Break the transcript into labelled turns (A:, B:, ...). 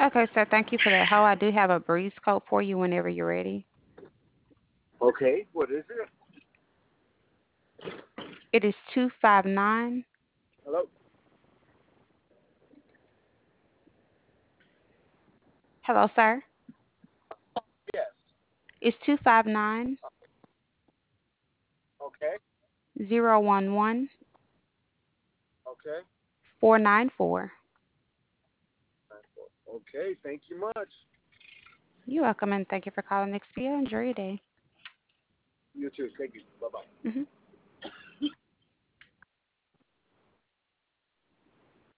A: Okay, sir. Thank you for that. Ho, I do have a breeze coat for you whenever you're ready.
B: Okay, what is it?
A: It is 259.
B: Hello?
A: Hello, sir.
B: Yes.
A: It's 259
B: Okay.
A: 011
B: Okay.
A: 494.
B: Okay, thank you much.
A: You're welcome, and thank you for calling Expedia. Enjoy your day.
B: You too. Thank you. Bye bye.
A: Hmm